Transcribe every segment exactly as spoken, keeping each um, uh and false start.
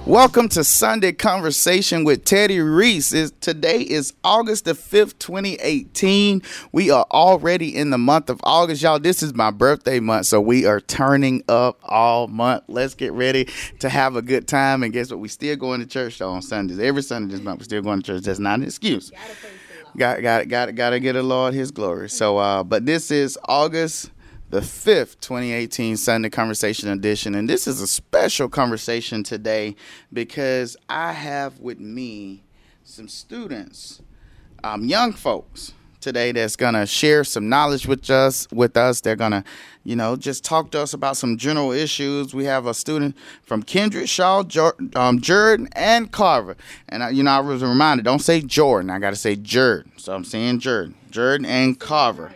Welcome to Sunday Conversation with Teddy Reese. It's, today is August the fifth, twenty eighteen. We are already in the month of August, y'all. This is my birthday month, so we are turning up all month. Let's get ready to have a good time. And guess what? We still going to church though on Sundays. Every Sunday this month, we're still going to church. That's not an excuse. Got got got got to get the Lord His glory. So, uh, but this is August the fifth, twenty eighteen Sunday Conversation Edition. And this is a special conversation today because I have with me some students, um, young folks today that's going to share some knowledge with us. With us, They're going to, you know, just talk to us about some general issues. We have a student from Kindred, Shaw, Jor- um, Jordan, and Carver. And, I, you know, I was reminded, don't say Jordan. I got to say Jordan. So I'm saying Jordan. Jordan and Carver.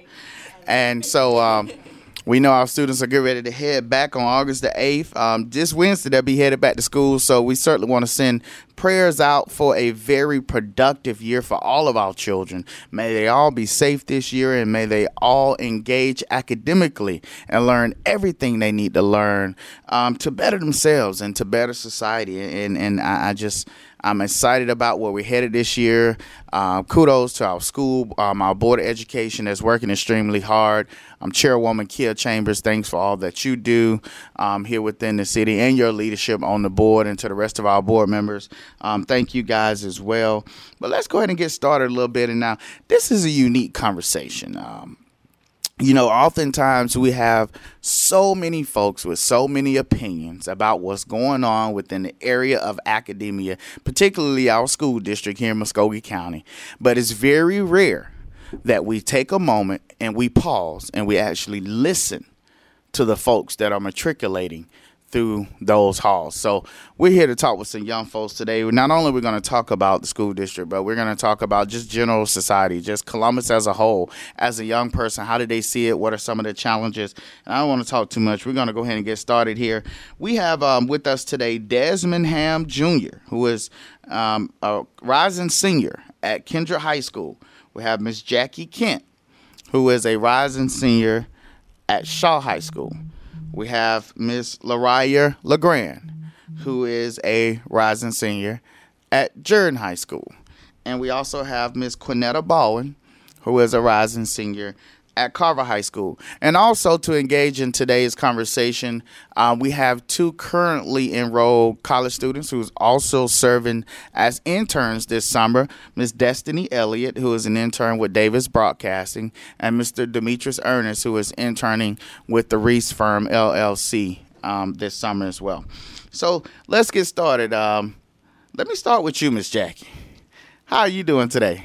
And so, um, we know our students are getting ready to head back on August the eighth. Um, this Wednesday, they'll be headed back to school. So we certainly want to send prayers out for a very productive year for all of our children. May they all be safe this year, and may they all engage academically and learn everything they need to learn um, to better themselves and to better society. And, and I, I just... I'm excited about where we're headed this year. Uh, kudos to our school, um, our Board of Education that's working extremely hard. Um, Chairwoman Kia Chambers, thanks for all that you do um, here within the city and your leadership on the board, and to the rest of our board members. Um, thank you guys as well. But let's go ahead and get started a little bit. And now, this is a unique conversation. Um, You know, oftentimes we have so many folks with so many opinions about what's going on within the area of academia, particularly our school district here in Muskogee County. But it's very rare that we take a moment and we pause and we actually listen to the folks that are matriculating through those halls. So we're here to talk with some young folks today. Not only are we going to talk about the school district, but we're going to talk about just general society, just Columbus as a whole. As a young person, how do they see it? What are some of the challenges? And I don't want to talk too much. We're going to go ahead and get started here. We have um, with us today Desmond Ham Junior, who is um, a rising senior at Kindred High School. We have Miss Jackie Kent, who is a rising senior at Shaw High School. We have Miss Lariah LeGrand, who is a rising senior at Jordan High School. And we also have Miss Quinetta Baldwin, who is a rising senior at Carver High School. And also to engage in today's conversation, uh, we have two currently enrolled college students who's also serving as interns this summer. Miss Destiny Elliott, who is an intern with Davis Broadcasting, and Mister Demetrius Ernest, who is interning with the Reese Firm, L L C, um, this summer as well. So let's get started. Um, let me start with you, Miss Jackie. How are you doing today?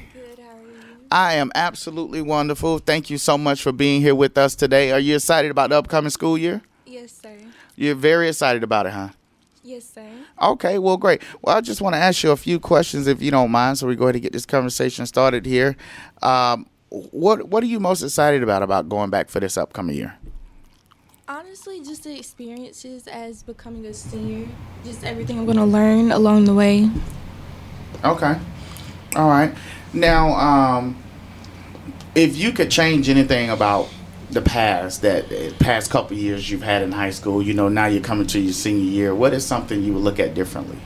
I am absolutely wonderful. Thank you so much for being here with us today. Are you excited about the upcoming school year? Yes, sir. You're very excited about it, huh? Yes, sir. Okay, well, great. Well, I just want to ask you a few questions, if you don't mind, so we go ahead and get this conversation started here. Um, what What are you most excited about about going back for this upcoming year? Honestly, just the experiences as becoming a senior, just everything I'm going to learn along the way. Okay. All right. Now, um, if you could change anything about the past, that past couple of years you've had in high school, you know, now you're coming to your senior year, what is something you would look at differently?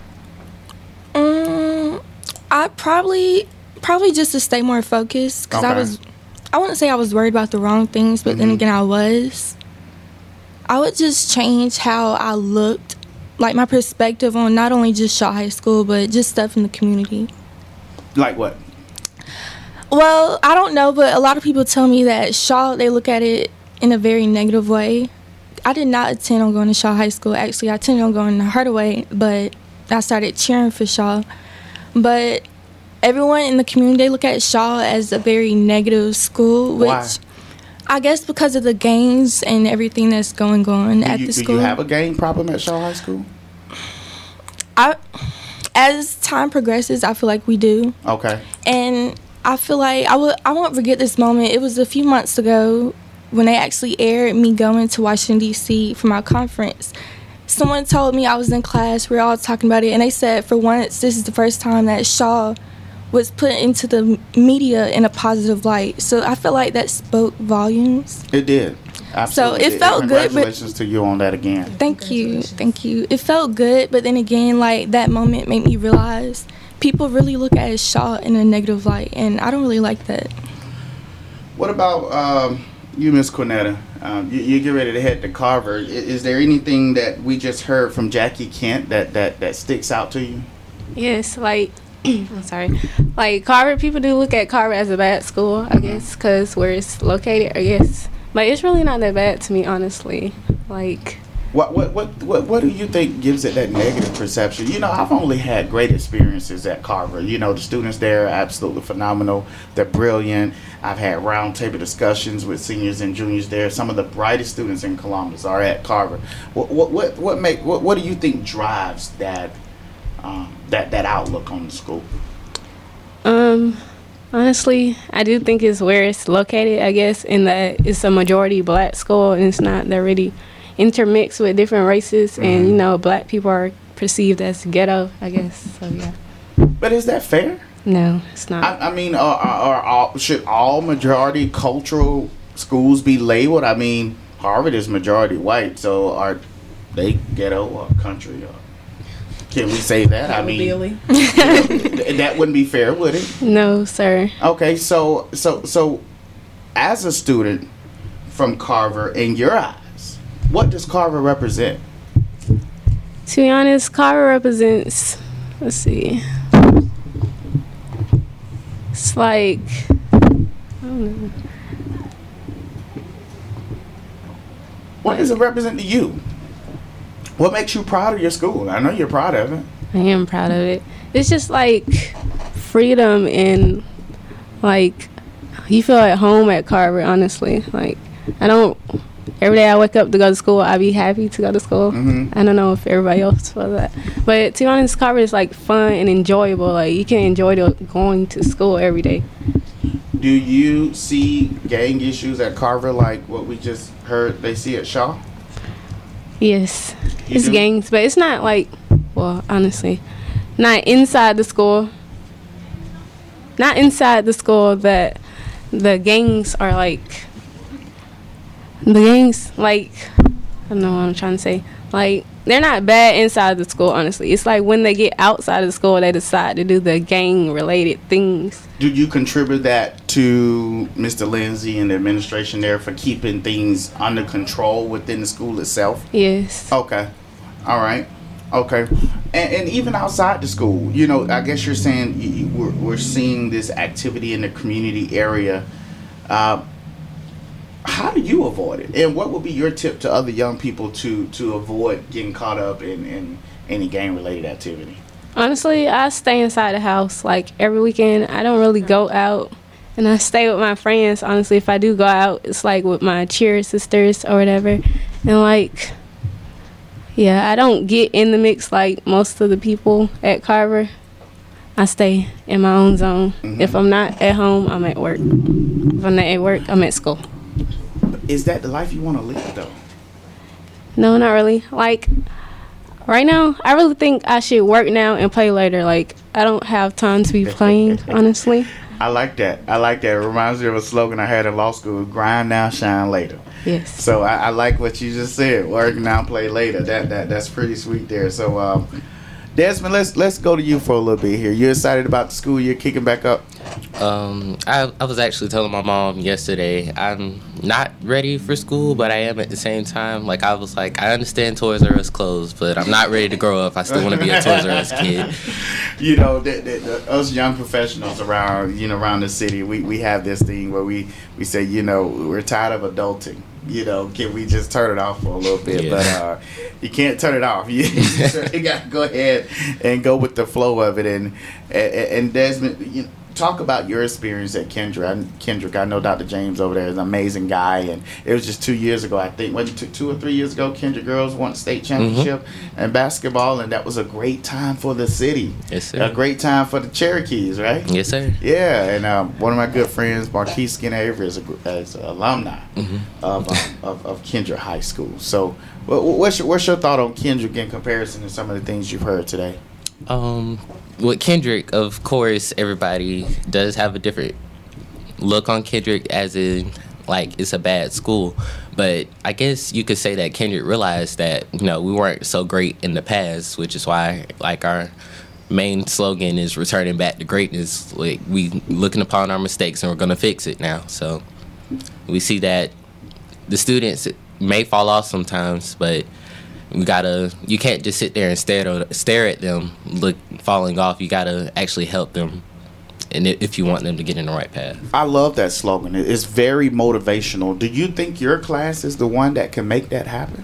Um, I probably, probably just to stay more focused, because okay. I was, I wouldn't say I was worried about the wrong things, but mm-hmm. then again, I was. I would just change how I looked, like my perspective on not only just Shaw High School, but just stuff in the community. Like what? Well, I don't know, but a lot of people tell me that Shaw, they look at it in a very negative way. I did not intend on going to Shaw High School. Actually, I intended on going to Hardaway, but I started cheering for Shaw. But everyone in the community, they look at Shaw as a very negative school, which Why? I guess because of the gangs and everything that's going on do at you, the do school. Do you have a gang problem at Shaw High School? I, as time progresses, I feel like we do. Okay. And I feel like I will. I won't forget this moment. It was a few months ago when they actually aired me going to Washington, D C for my conference. Someone told me, I was in class, we were all talking about it, and they said for once this is the first time that Shaw was put into the media in a positive light. So I feel like that spoke volumes. It did. Absolutely. So it felt good. Congratulations to you on that again. Thank you. Thank you. It felt good, but then again, like, that moment made me realize people really look at Shaw in a negative light, and I don't really like that. What about um, you, Miss Cornetta? Um, you, you get ready to head to Carver. Is, is there anything that we just heard from Jackie Kent that, that, that sticks out to you? Yes, like, I'm sorry. Like, Carver, people do look at Carver as a bad school, I guess, because where it's located, I guess. But it's really not that bad to me, honestly. Like, What what what what what do you think gives it that negative perception? You know, I've only had great experiences at Carver. You know, the students there are absolutely phenomenal. They're brilliant. I've had roundtable discussions with seniors and juniors there. Some of the brightest students in Columbus are at Carver. What what what, what make what, what do you think drives that um, that that outlook on the school? um, honestly, I do think it's where it's located, I guess, in that it's a majority black school, and it's not that really intermixed with different races, mm-hmm. and, you know, black people are perceived as ghetto, I guess, so yeah. But is that fair? No, it's not. I, I mean, are, are, are, should all majority cultural schools be labeled? I mean, Harvard is majority white, so are they ghetto or country? Or can we say that? I mean, you know, that wouldn't be fair, would it? No, sir. Okay, so so so, as a student from Carver, in your eyes, what does Carver represent? To be honest, Carver represents, let's see, it's like, I don't know. What does it represent to you? What makes you proud of your school? I know you're proud of it. I am proud of it. It's just like freedom, and like you feel at home at Carver, honestly. Like, I don't, every day I wake up to go to school, I be happy to go to school. Mm-hmm. I don't know if everybody else feels that. But to be honest, Carver is like fun and enjoyable. Like, you can enjoy the, going to school every day. Do you see gang issues at Carver like what we just heard they see at Shaw? Yes. You It's do? gangs, but it's not like, well, honestly, not inside the school. Not inside the school that the gangs are like, the gangs, like, I don't know what I'm trying to say. Like, they're not bad inside the school, honestly. It's like when they get outside of the school, they decide to do the gang-related things. Do you contribute that to Mister Lindsay and the administration there for keeping things under control within the school itself? Yes. Okay. All right. Okay. And, and even outside the school, you know, I guess you're saying you, you, we're, we're seeing this activity in the community area. Uh, how do you avoid it? And what would be your tip to other young people to, to avoid getting caught up in, in any gang-related activity? Honestly, I stay inside the house. Like, every weekend, I don't really go out. And I stay with my friends. Honestly, if I do go out, it's like with my cheer sisters or whatever. And, like, yeah, I don't get in the mix like most of the people at Carver. I stay in my own zone. Mm-hmm. If I'm not at home, I'm at work. If I'm not at work, I'm at school. Is that the life you want to live, though? No, not really. Like, right now, I really think I should work now and play later. Like, I don't have time to be playing, honestly. I like that. I like that. It reminds me of a slogan I had in law school: grind now, shine later. Yes. So I, I like what you just said. Work now, play later. That that that's pretty sweet there. So um, Desmond, let's let's go to you for a little bit here. You excited about the school year kicking back up? Um, I I was actually telling my mom yesterday I'm not ready for school, but I am at the same time. Like, I was like, I understand Toys R Us closed, but I'm not ready to grow up. I still want to be a Toys R Us kid. You know, the, the, the, us young professionals around, you know, around the city, we, we have this thing where we, we say, you know, we're tired of adulting. You know, can we just turn it off for a little bit? Yeah. But uh, you can't turn it off. You, you got to go ahead and go with the flow of it. And and, and Desmond, you know, talk about your experience at Kendrick. I, Kendrick, I know Doctor James over there is an amazing guy, and it was just two years ago, I think, wasn't it two or three years ago, Kendrick girls won state championship mm-hmm. in basketball, and that was a great time for the city. Yes, sir. A great time for the Cherokees, right? Yes, sir. Yeah, and um, one of my good friends, Marquise Skinner Avery, is, a, is an alumni mm-hmm. of, um, of of Kendrick High School. So, what's your, what's your thought on Kendrick in comparison to some of the things you've heard today? Um, with Kendrick, of course, everybody does have a different look on Kendrick, as in, like, it's a bad school. But I guess you could say that Kendrick realized that, you know, we weren't so great in the past, which is why, like, our main slogan is returning back to greatness. Like, we looking upon our mistakes and we're going to fix it now. So we see that the students may fall off sometimes, but we gotta, you can't just sit there and stare, stare at them look falling off. You gotta actually help them, and if you want them to get in the right path. I love that slogan. It's very motivational. Do you think your class is the one that can make that happen?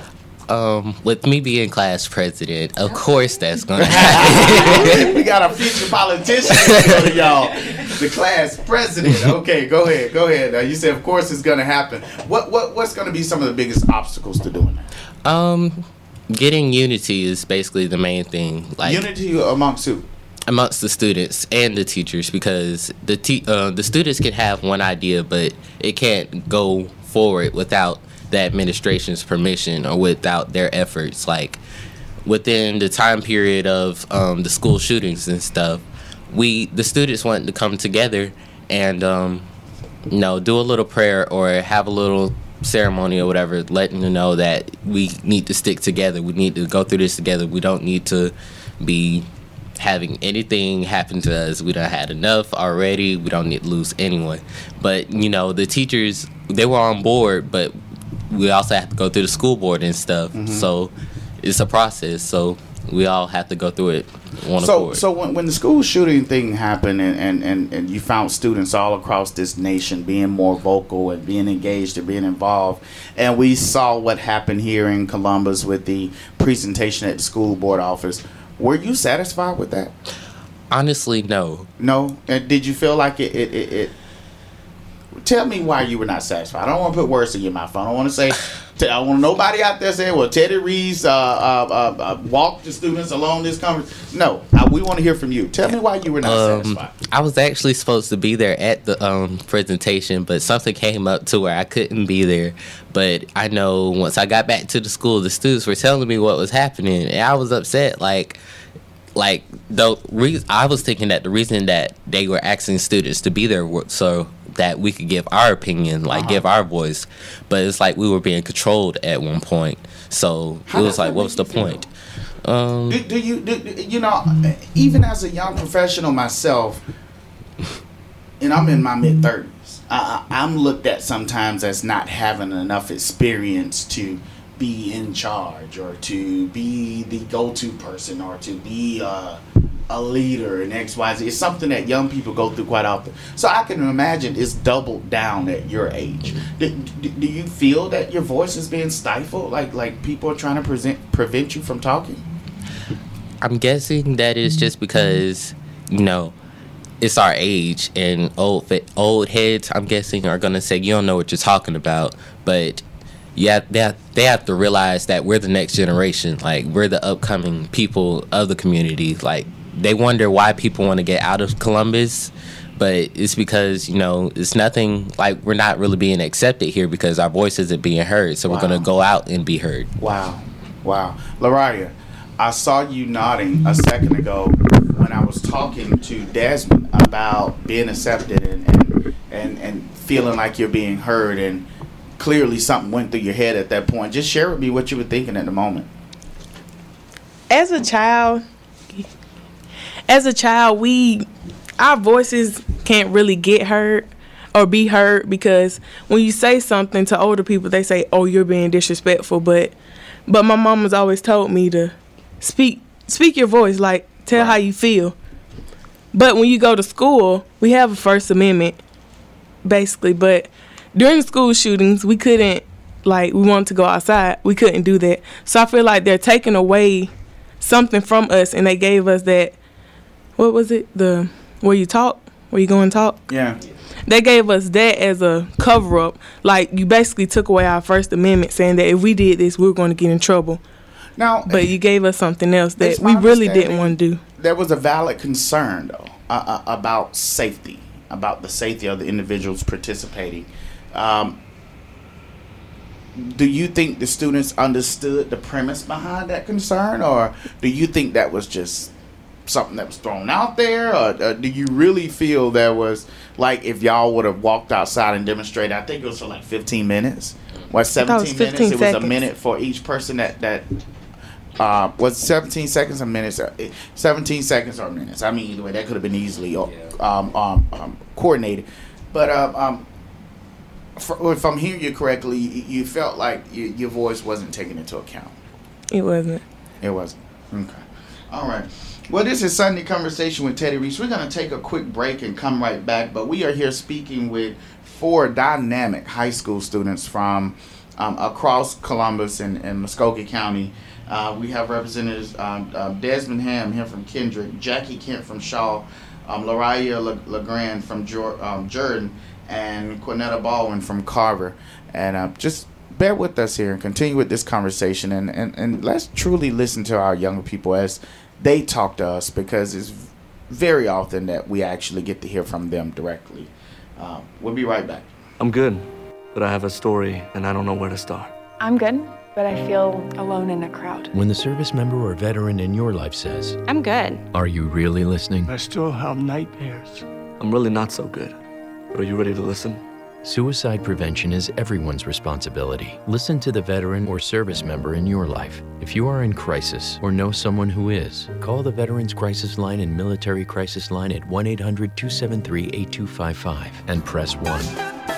Um, with me being class president, of course that's gonna happen. We got a future politician, y'all. The class president. Okay, go ahead, go ahead. Uh, you said, of course, it's gonna happen. What what what's gonna be some of the biggest obstacles to doing that? Um, getting unity is basically the main thing. Like unity amongst who? Amongst the students and the teachers, because the te- uh, the students can have one idea, but it can't go forward without the administration's permission or without their efforts. Like within the time period of um, the school shootings and stuff, we the students wanted to come together and um, you know, do a little prayer or have a little ceremony or whatever, letting them know that we need to stick together. We need to go through this together. We don't need to be having anything happen to us. We done had enough already. We don't need to lose anyone. But, you know, the teachers, they were on board, but we also have to go through the school board and stuff. Mm-hmm. So it's a process. So we all have to go through it. One so accord. so when, when the school shooting thing happened and, and, and, and you found students all across this nation being more vocal and being engaged and being involved, and we saw what happened here in Columbus with the presentation at the school board office, were you satisfied with that? Honestly, no. No? And did you feel like it, it, it, it tell me why you were not satisfied. I don't want to put words in your mouth. I don't want to say, I don't want nobody out there saying, well, Teddy Reese uh, uh, uh, uh, walked the students along this conversation. No, I, we want to hear from you. Tell me why you were not um, satisfied. I was actually supposed to be there at the um, presentation, but something came up to where I couldn't be there. But I know once I got back to the school, the students were telling me what was happening, and I was upset. Like, like the re- I was thinking that the reason that they were asking students to be there was so that we could give our opinion, like uh-huh. give our voice, but it's like we were being controlled at one point. So How it was like, what's the point? Um, do, do you, do, you know, even as a young professional myself, and I'm in my mid thirties, I, I'm looked at sometimes as not having enough experience to be in charge or to be the go-to person or to be uh, a leader in X Y Z. It's something that young people go through quite often. So I can imagine it's doubled down at your age. Do, do, do you feel that your voice is being stifled? Like like people are trying to present, prevent you from talking? I'm guessing that is just because, you know, it's our age, and old old heads, I'm guessing, are going to say, you don't know what you're talking about. But yeah, they have, they have to realize that we're the next generation. Like, we're the upcoming people of the community. Like, they wonder why people want to get out of Columbus, but it's because, you know, it's nothing, like, we're not really being accepted here because our voice isn't being heard. So wow. We're going to go out and be heard. Wow. Wow. Lariah, I saw you nodding a second ago when I was talking to Desmond about being accepted and, and, and, and feeling like you're being heard, and clearly something went through your head at that point. Just share with me what you were thinking at the moment. As a child, as a child, we, our voices can't really get heard or be heard, because when you say something to older people, they say, oh, you're being disrespectful. But but my mom has always told me to speak speak your voice, like tell right. how you feel. But when you go to school, we have a First Amendment, basically. But during the school shootings, we couldn't, like, we wanted to go outside. We couldn't do that. So I feel like they're taking away something from us, and they gave us that, what was it? The, where you talk? Where you go and talk? Yeah. They gave us that as a cover-up. Like, you basically took away our First Amendment, saying that if we did this, we were going to get in trouble. Now, but you gave us something else that we really didn't want to do. There was a valid concern, though, uh, uh, about safety, about the safety of the individuals participating. Um, do you think the students understood the premise behind that concern, or do you think that was just something that was thrown out there, or, or do you really feel there was, like, if y'all would have walked outside and demonstrated, I think it was for like fifteen minutes, What, seventeen was minutes? fifteen It was a seconds. minute for each person that that uh, was seventeen seconds or minutes. uh, seventeen seconds or minutes. I mean, either way, that could have been easily uh, um, um, um, coordinated. But um, um, for, if I'm hearing you correctly, you, you felt like you, your voice wasn't taken into account. It wasn't. It wasn't. Okay. All right. Well, this is Sunday Conversation with Teddy Reese. We're going to take a quick break and come right back. But we are here speaking with four dynamic high school students from um, across Columbus and, and Muskogee County. Uh, we have representatives um, uh, Desmond Ham here from Kendrick, Jackie Kent from Shaw, um, Lariah LeGrand from Jor- um, Jordan, and Quinetta Baldwin from Carver. And uh, just bear with us here and continue with this conversation. And, and, and let's truly listen to our younger people as they talk to us, because it's very often that we actually get to hear from them directly. Uh, we'll be right back. I'm good, but I have a story and I don't know where to start. I'm good, but I feel alone in a crowd. When the service member or veteran in your life says, I'm good. are you really listening? I still have nightmares. I'm really not so good, but are you ready to listen? Suicide prevention is everyone's responsibility. Listen to the veteran or service member in your life. If you are in crisis or know someone who is, call the Veterans Crisis Line and Military Crisis Line at one eight hundred two seven three eight two five five and press one.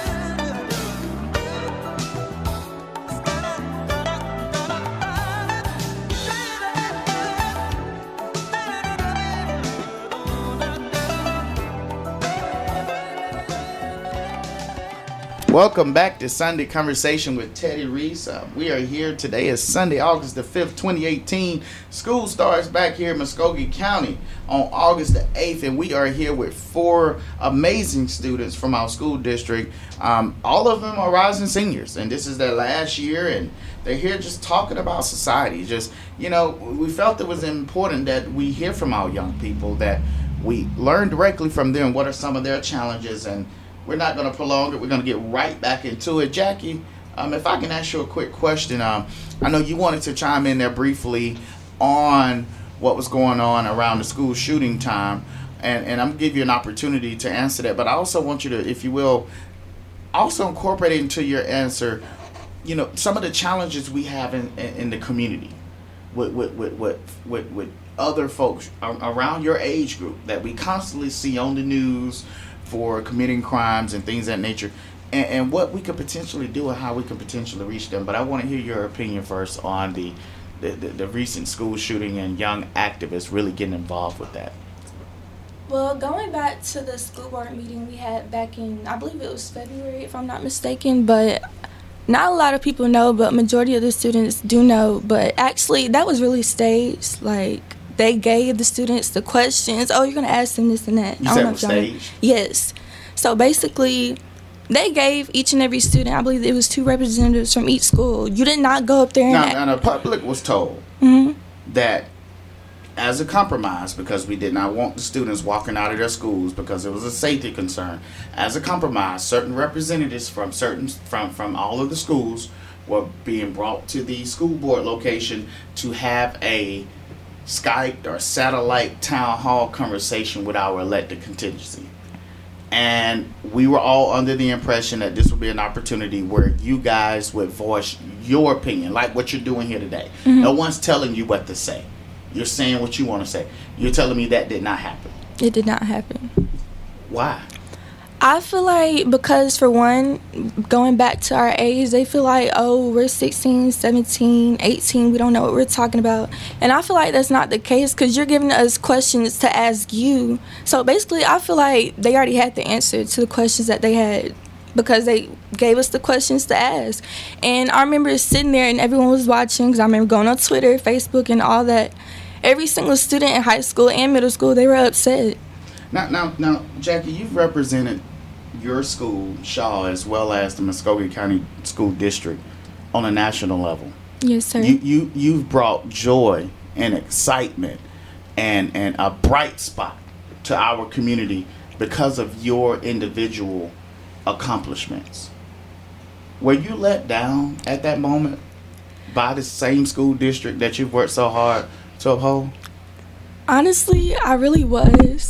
Welcome back to Sunday Conversation with Teddy Reese. Uh, we are here today. It's Sunday, August the fifth, twenty eighteen. School starts back here in Muskogee County on August the eighth, and we are here with four amazing students from our school district. Um, all of them are rising seniors, and this is their last year, and they're here just talking about society. Just, you know, we felt it was important that we hear from our young people, that we learn directly from them what are some of their challenges. And we're not going to prolong it. We're going to get right back into it. Jackie, um, if I can ask you a quick question. Um, I know you wanted to chime in there briefly on what was going on around the school shooting time, and, and I'm going to give you an opportunity to answer that. But I also want you to, if you will, also incorporate into your answer, you know, some of the challenges we have in, in, in the community with, with, with, with, with, with other folks around your age group that we constantly see on the news for committing crimes and things of that nature, and, and what we could potentially do and how we could potentially reach them. But I want to hear your opinion first on the the, the, the recent school shooting and young activists really getting involved with that. Well, going back to the school board meeting we had back in, I believe it was February, if I'm not mistaken, but not a lot of people know, but majority of the students do know. But actually, that was really staged. Like, they gave the students the questions. Oh, you're going to ask them this and that. You I said don't it was know if y'all know. staged? Yes. So basically, they gave each and every student, I believe it was two representatives from each school. You did not go up there and Now, act- now the public was told Mhm. that as a compromise, because we did not want the students walking out of their schools because it was a safety concern, as a compromise, certain representatives from certain from, from all of the schools were being brought to the school board location to have a Skyped or satellite town hall conversation with our elected contingency. And we were all under the impression that this would be an opportunity where you guys would voice your opinion, like what you're doing here today. Mhm. No one's telling you what to say. You're saying what you want to say. You're telling me that did not happen. It did not happen. Why? I feel like because, for one, going back to our age, they feel like, oh, we're sixteen, seventeen, eighteen, we don't know what we're talking about. And I feel like that's not the case, because you're giving us questions to ask you. So basically, I feel like they already had the answer to the questions that they had, because they gave us the questions to ask. And I remember sitting there and everyone was watching, because I remember going on Twitter, Facebook, and all that. Every single student in high school and middle school, they were upset. Now, now, now, Jackie, you've represented your school, Shaw, as well as the Muskogee County School District on a national level. Yes, sir. You, you, you've brought joy and excitement and, and a bright spot to our community because of your individual accomplishments. Were you let down at that moment by the same school district that you've worked so hard to uphold? Honestly, I really was.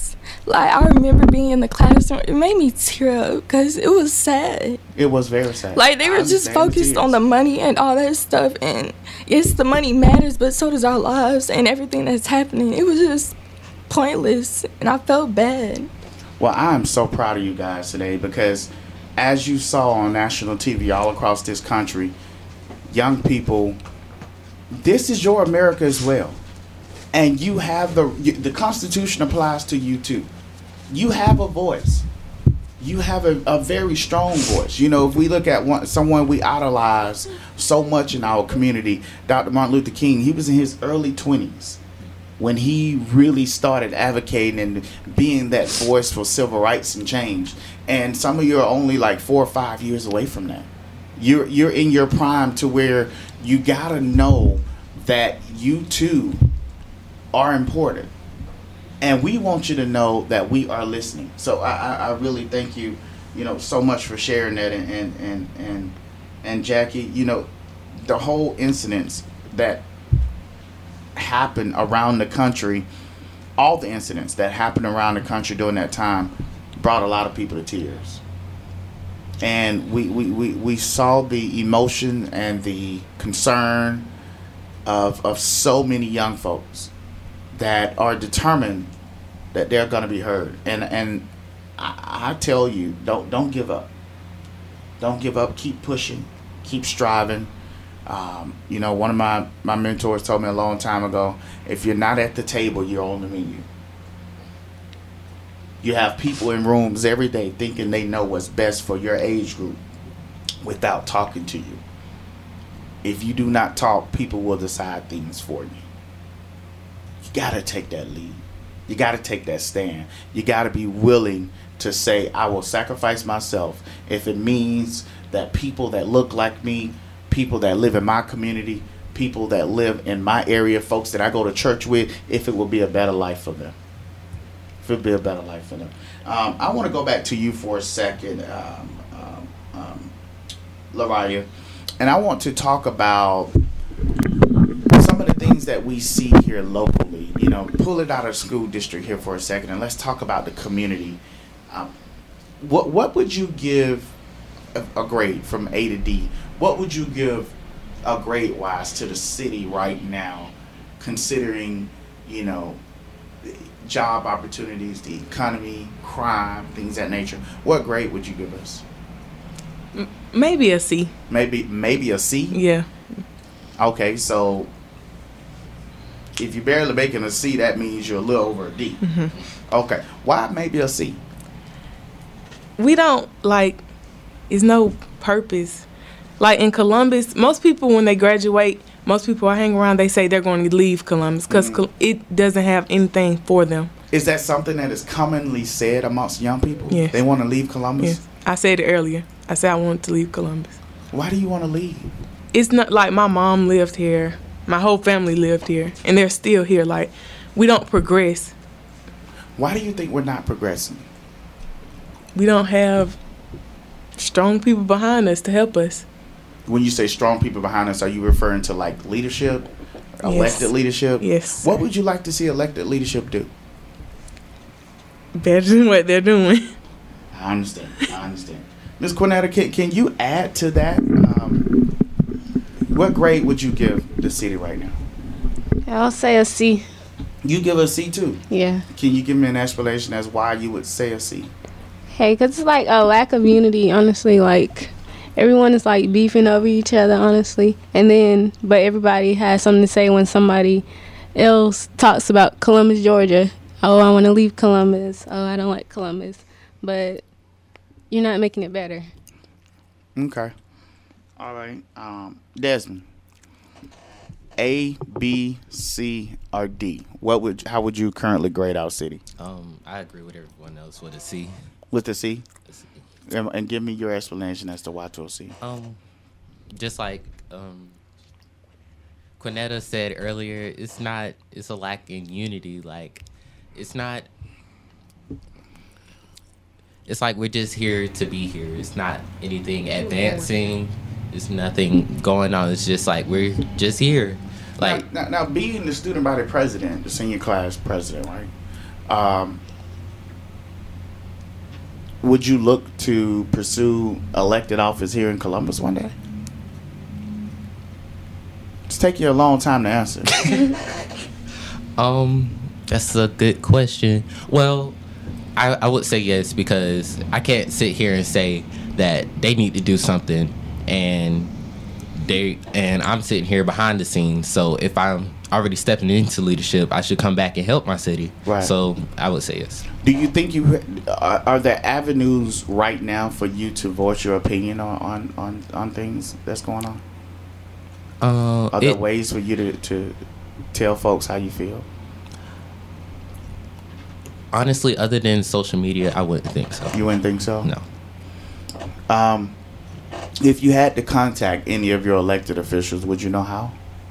Like, I remember being in the classroom. It made me tear up because it was sad. It was very sad. Like, they I were just understand focused the on the money and all that stuff. And yes, the money matters, but so does our lives and everything that's happening. It was just pointless, and I felt bad. Well, I am so proud of you guys today because as you saw on national T V all across this country, young people, this is your America as well. And you have the, the Constitution applies to you too. You have a voice. You have a, a very strong voice. You know, if we look at one, someone we idolize so much in our community, Doctor Martin Luther King, he was in his early twenties when he really started advocating and being that voice for civil rights and change. And some of you are only like four or five years away from that. You're you're in your prime to where you gotta know that you too are important. And we want you to know that we are listening. So I, I, I really thank you, you know, so much for sharing that. And, and, and, and, and Jackie, you know, the whole incidents that happened around the country, all the incidents that happened around the country during that time brought a lot of people to tears. And we, we, we, we saw the emotion and the concern of, of so many young folks that are determined that they're going to be heard. And and I, I tell you, don't don't give up. Don't give up. Keep pushing. Keep striving. Um, you know, one of my, my mentors told me a long time ago, if you're not at the table, you're on the menu. You have people in rooms every day thinking they know what's best for your age group without talking to you. If you do not talk, people will decide things for you. You got to take that lead. You got to take that stand. You got to be willing to say, I will sacrifice myself if it means that people that look like me, people that live in my community, people that live in my area, folks that I go to church with, if it will be a better life for them. If it will be a better life for them. Um, I want to go back to you for a second, um, um, um, Lariah, and I want to talk about some of the things that we see here locally. You know, pull it out of school district here for a second, and let's talk about the community. Um, what what would you give a, a grade from A to D? What would you give a grade wise to the city right now, considering, you know, job opportunities, the economy, crime, things of that nature? What grade would you give us? Maybe a C. Maybe maybe a C? Yeah. Okay, so if you're barely making a C, that means you're a little over a D. Mm-hmm. Okay. Why maybe a C? We don't, like, it's no purpose. Like in Columbus, most people when they graduate, most people I hang around, they say they're going to leave Columbus because mm-hmm. it doesn't have anything for them. Is that something that is commonly said amongst young people? Yes. They want to leave Columbus? Yes. I said it earlier. I said I wanted to leave Columbus. Why do you want to leave? It's not like my mom lived here. My whole family lived here. And they're still here. Like, we don't progress. Why do you think we're not progressing? We don't have strong people behind us to help us. When you say strong people behind us, are you referring to like leadership, elected yes. leadership? Yes. What would you like to see elected leadership do? Better than what they're doing. I understand. I understand. Miz Quinetta, can, can you add to that? Um, what grade would you give the city right now? I'll say a C. You give a C too? Yeah. Can you give me an explanation as why you would say a C? Hey, because it's like a lack of unity, honestly. Like, everyone is like beefing over each other, honestly. And then, but everybody has something to say when somebody else talks about Columbus, Georgia. Oh, I want to leave Columbus. Oh, I don't like Columbus. But you're not making it better. Okay. All right. Um, Desmond. A, B, C, or D? What would? How would you currently grade our city? Um, I agree with everyone else with a C. With the C? A C. And, and give me your explanation as to why to a C. Um, just like um, Quinetta said earlier, it's not. It's a lack in unity. Like, it's not. It's like we're just here to be here. It's not anything advancing. It's nothing going on. It's just like we're just here. Like now, now, now being the student body president, the senior class president, right? Um, would you look to pursue elected office here in Columbus one day? It's take you a long time to answer. Um, that's a good question. Well, I, I would say yes, because I can't sit here and say that they need to do something and they and I'm sitting here behind the scenes. So if I'm already stepping into leadership, I should come back and help my city. Right. So I would say yes. Do you think you are, are there avenues right now for you to voice your opinion on on, on, on things that's going on? Uh, are there it, ways for you to, to tell folks how you feel? Honestly, other than social media, I wouldn't think so. You wouldn't think so? No. Um, if you had to contact any of your elected officials, would you know how?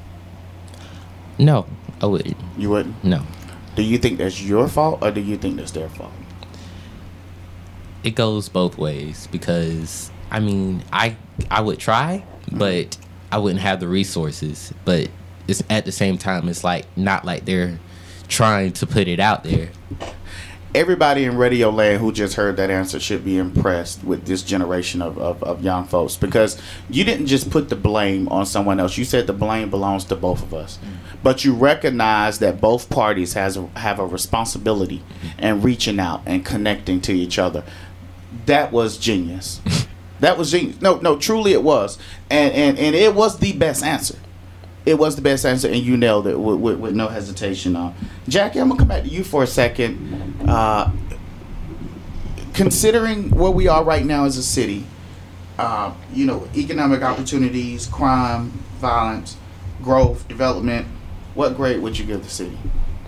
No, I wouldn't. You wouldn't? No. Do you think that's your fault, or do you think that's their fault? It goes both ways, because I mean, I I would try, but I wouldn't have the resources. But it's at the same time, it's like not like they're trying to put it out there. Everybody in Radio Land who just heard that answer should be impressed with this generation of, of, of young folks, because you didn't just put the blame on someone else. You said the blame belongs to both of us. Mm-hmm. But you recognize that both parties has a, have a responsibility mm-hmm. in reaching out and connecting to each other. That was genius. That was genius. No, no, truly it was. And, and, and it was the best answer. It was the best answer, and you nailed it with, with, with no hesitation. Uh, Jackie, I'm going to come back to you for a second. Uh, considering where we are right now as a city, uh, you know, economic opportunities, crime, violence, growth, development, what grade would you give the city?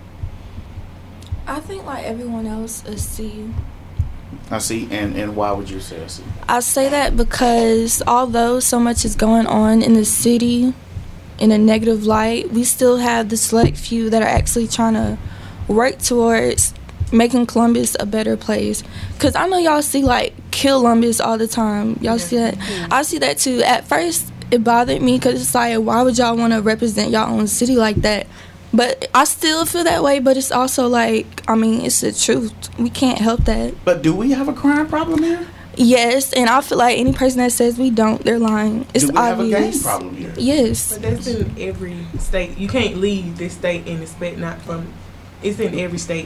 I think like everyone else, a C. I see, and, and why would you say a C? I say that because although so much is going on in the city in a negative light, we still have the select few that are actually trying to work towards making Columbus a better place. Because I know y'all see like Columbus all the time. Y'all see that? I see that too. At first it bothered me because it's like, why would y'all want to represent y'all own city like that? But I still feel that way, but it's also like, I mean, it's the truth. We can't help that. But do we have a crime problem here? Yes, and I feel like any person that says we don't, they're lying. It's do we obvious. have a gang problem here? Yes. But that's in every state. You can't leave this state and expect not from. It's in every state.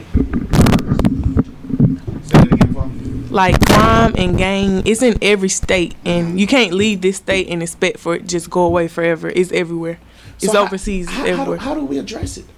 Say it again for me. Like crime and gang, it's in every state, and you can't leave this state and expect for it to just go away forever. It's everywhere. It's So overseas. How, It's how, everywhere. how, do, how do we address it?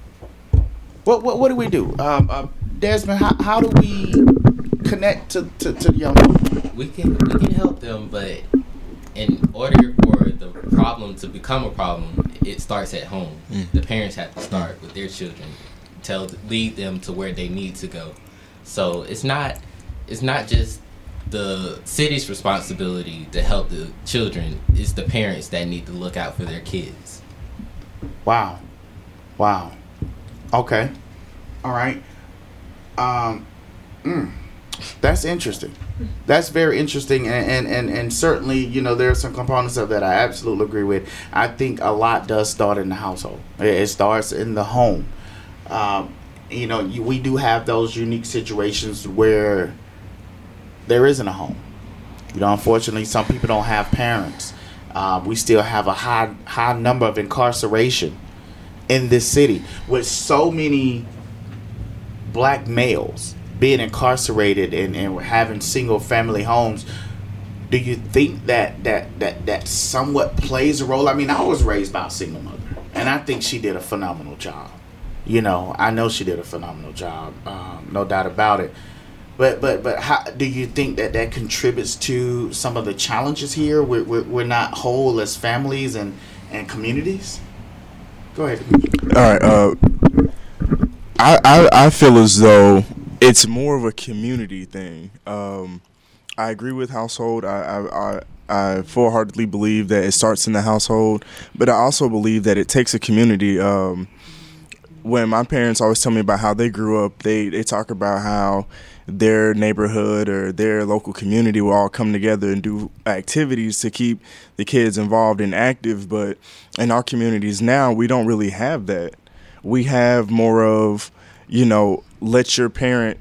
What what what do we do, um, uh, Desmond? How how do we connect to to, to the young people? We can we can help them, but in order for the problem to become a problem, it starts at home. Mm. The parents have to start with their children, tell lead them to where they need to go. So it's not it's not just the city's responsibility to help the children. It's the parents that need to look out for their kids. Wow, wow. Okay, all right. Um, mm, that's interesting. That's very interesting, and, and, and, and certainly, you know, there are some components of that I absolutely agree with. I think a lot does start in the household. It, it starts in the home. Um, you know, you, we do have those unique situations where there isn't a home. You know, unfortunately, some people don't have parents. Uh, we still have a high high number of incarceration in this city, with so many black males being incarcerated and, and having single family homes. Do you think that, that that that somewhat plays a role? I mean, I was raised by a single mother, and I think she did a phenomenal job. You know, I know she did a phenomenal job, um, no doubt about it. But but but how do you think that that contributes to some of the challenges here? We're we're, we're not whole as families and, and communities. Go ahead. All right. Uh, I, I I feel as though it's more of a community thing. Um, I agree with household. I I, I I full-heartedly believe that it starts in the household, but I also believe that it takes a community. Um, when my parents always tell me about how they grew up, they they talk about how their neighborhood or their local community will all come together and do activities to keep the kids involved and active. But in our communities now, we don't really have that. We have more of, you know, let your parent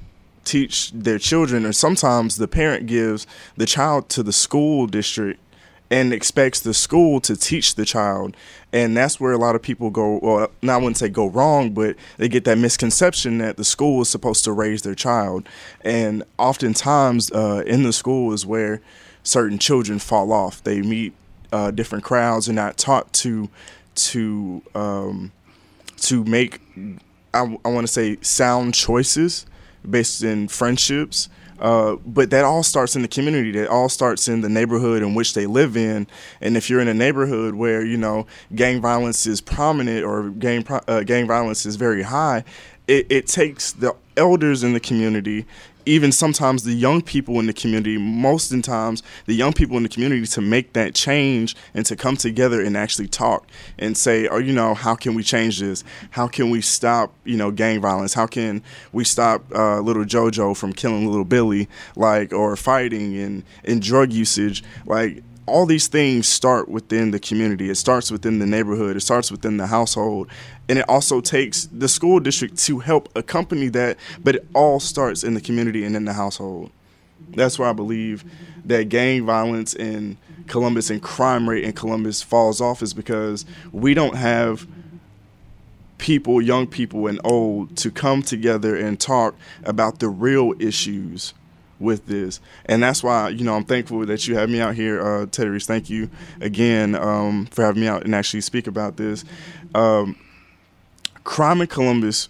teach their children, or sometimes the parent gives the child to the school district and expects the school to teach the child. And that's where a lot of people go, well, I wouldn't say go wrong, but they get that misconception that the school is supposed to raise their child. And oftentimes uh, in the school is where certain children fall off. They meet uh, different crowds and not taught to to um, to make, I, I want to say, sound choices based in friendships. Uh, but that all starts in the community. That all starts in the neighborhood in which they live in. And if you're in a neighborhood where, you know, gang violence is prominent or gang uh, gang violence is very high, it, it takes the elders in the community, even sometimes the young people in the community, most of the times the young people in the community, to make that change and to come together and actually talk and say, oh, you know, how can we change this? How can we stop, you know, gang violence? How can we stop uh, little JoJo from killing little Billy, like, or fighting and, and drug usage? Like, all these things start within the community. It starts within the neighborhood. It starts within the household. And it also takes the school district to help accompany that, but it all starts in the community and in the household. That's why I believe that gang violence in Columbus and crime rate in Columbus falls off, is because we don't have people, young people and old, to come together and talk about the real issues with this. And that's why, you know, I'm thankful that you have me out here, uh, Teddy Reese. Thank you again um, for having me out and actually speak about this. Um, crime in Columbus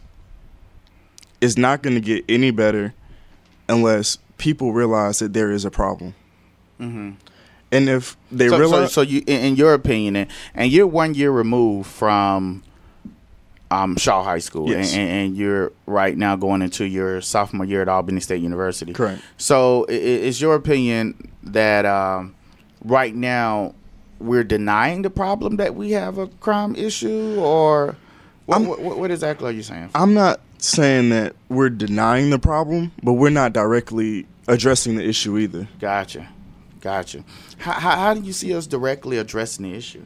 is not going to get any better unless people realize that there is a problem. Mm-hmm. And if they so, realize... So, so you, in your opinion, and, and you're one year removed from Um, Shaw High School, yes. and, and you're right now going into your sophomore year at Albany State University. Correct. So is your opinion that um, right now we're denying the problem that we have a crime issue, or what, what, what exactly are you saying? I'm not saying that we're denying the problem, but we're not directly addressing the issue either. Gotcha. Gotcha. How, how, how do you see us directly addressing the issue?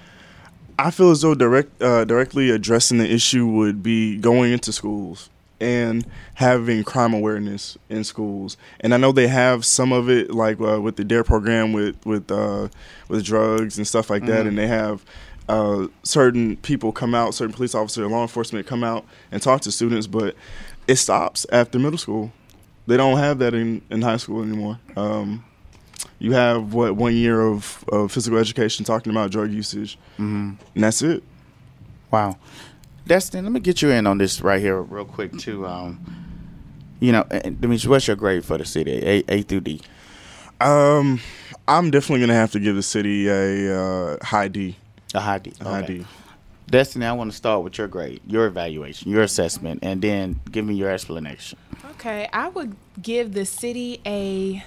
I feel as though direct, uh, directly addressing the issue would be going into schools and having crime awareness in schools. And I know they have some of it, like uh, with the D A R E program with with uh, with drugs and stuff like mm-hmm. that. And they have uh, certain people come out, certain police officers, law enforcement come out and talk to students. But it stops after middle school. They don't have that in, in high school anymore. Um, You have, what, one year of, of physical education talking about drug usage, mm-hmm. and that's it. Wow. Destin, let me get you in on this right here real quick, too. Um, you know, Demetrius, what's your grade for the city, A, A through D? Um, I'm definitely going to have to give the city a uh, high D. A high D. A high okay. D. Destiny, I want to start with your grade, your evaluation, your assessment, and then give me your explanation. Okay, I would give the city a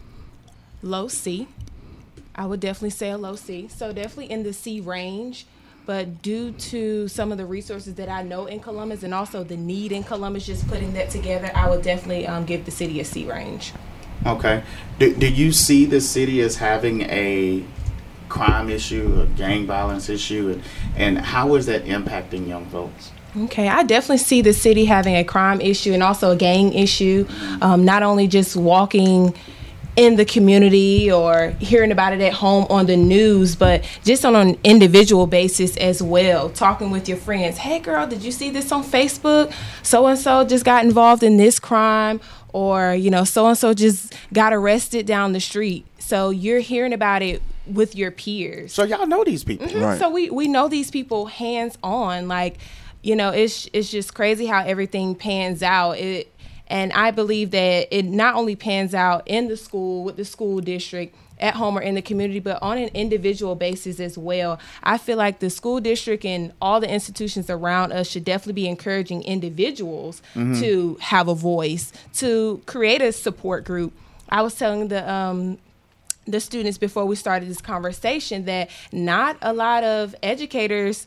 low C. I would definitely say a low C. So definitely in the C range. But due to some of the resources that I know in Columbus and also the need in Columbus, just putting that together, I would definitely um, give the city a C range. Okay. Do, do you see the city as having a crime issue, a gang violence issue, and, and how is that impacting young folks? Okay, I definitely see the city having a crime issue and also a gang issue, um, not only just walking in the community or hearing about it at home on the news, but just on an individual basis as well, talking with your friends. Hey girl, did you see this on Facebook? So-and-so just got involved in this crime, or, you know, so-and-so just got arrested down the street. So you're hearing about it with your peers. So y'all know these people. Mm-hmm. Right. So we, we know these people hands on. Like, you know, it's it's just crazy how everything pans out. It And I believe that it not only pans out in the school, with the school district, at home or in the community, but on an individual basis as well. I feel like the school district and all the institutions around us should definitely be encouraging individuals mm-hmm. to have a voice, to create a support group. I was telling the um, the students before we started this conversation that not a lot of educators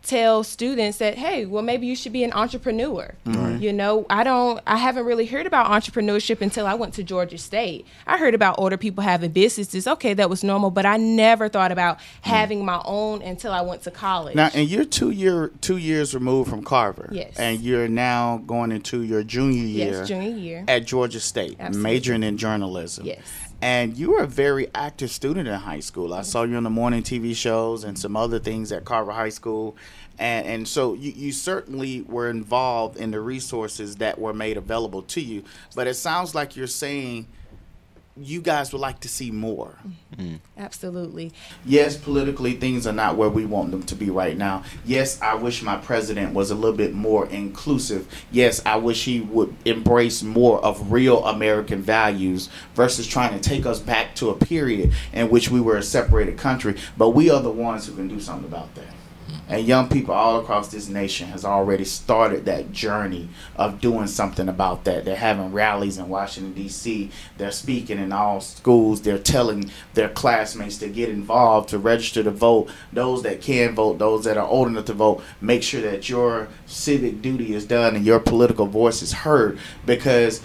tell students that, hey, well, maybe you should be an entrepreneur. Right. You know, I don't, I haven't really heard about entrepreneurship until I went to Georgia State. I heard about older people having businesses. Okay, that was normal, but I never thought about having my own until I went to college. Now, and you're two year two years removed from Carver. Yes. And you're now going into your junior year. Yes, junior year. At Georgia State, Absolutely. majoring in journalism. Yes. And you were a very active student in high school. I saw you on the morning T V shows and some other things at Carver High School. And, and so you, you certainly were involved in the resources that were made available to you. But it sounds like you're saying you guys would like to see more. Mm. Absolutely. Yes, politically, things are not where we want them to be right now. Yes, I wish my president was a little bit more inclusive. Yes, I wish he would embrace more of real American values versus trying to take us back to a period in which we were a separated country. But we are the ones who can do something about that. And young people all across this nation has already started that journey of doing something about that. They're having rallies in Washington, D C They're speaking in all schools. They're telling their classmates to get involved, to register to vote. Those that can vote, those that are old enough to vote, make sure that your civic duty is done and your political voice is heard, because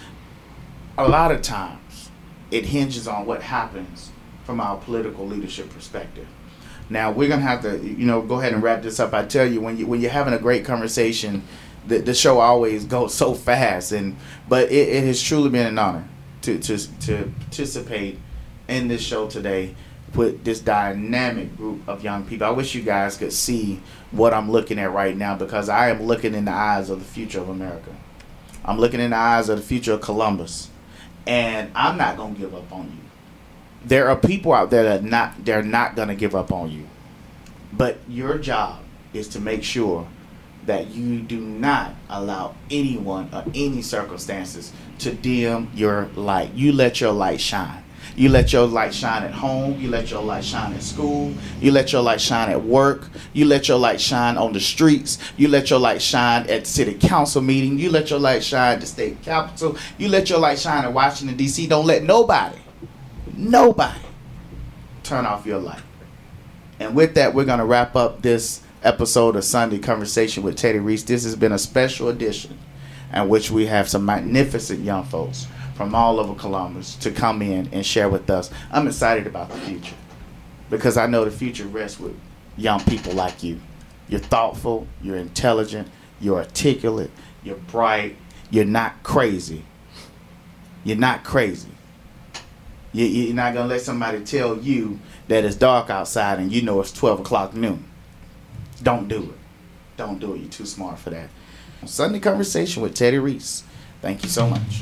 a lot of times it hinges on what happens from our political leadership perspective. Now, we're going to have to, you know, go ahead and wrap this up. I tell you, when, you, when you're having a great conversation, the, the show always goes so fast. And But it, it has truly been an honor to, to, to participate in this show today with this dynamic group of young people. I wish you guys could see what I'm looking at right now, because I am looking in the eyes of the future of America. I'm looking in the eyes of the future of Columbus. And I'm not going to give up on you. There are people out there that not they're not going to give up on you. But your job is to make sure that you do not allow anyone or any circumstances to dim your light. You let your light shine. You let your light shine at home. You let your light shine at school. You let your light shine at work. You let your light shine on the streets. You let your light shine at city council meeting. You let your light shine at the state capitol. You let your light shine at Washington, D C Don't let nobody Nobody turn off your light. And with that, we're going to wrap up this episode of Sunday Conversation with Teddy Reese. This has been a special edition in which we have some magnificent young folks from all over Columbus to come in and share with us. I'm excited about the future because I know the future rests with young people like you. You're thoughtful, you're intelligent, you're articulate, you're bright, you're not crazy. You're not crazy. You're not going to let somebody tell you that it's dark outside and you know it's twelve o'clock noon. Don't do it. Don't do it. You're too smart for that. Sunday Conversation with Teddy Reese. Thank you so much.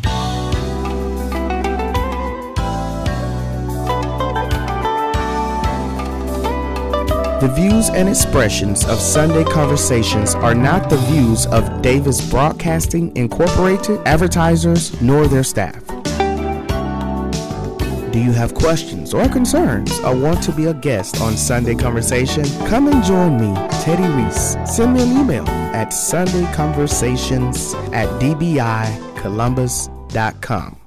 The views and expressions of Sunday Conversations are not the views of Davis Broadcasting Incorporated, advertisers, nor their staff. Do you have questions or concerns or want to be a guest on Sunday Conversation? Come and join me, Teddy Reese. Send me an email at sundayconversations at d b i columbus dot com.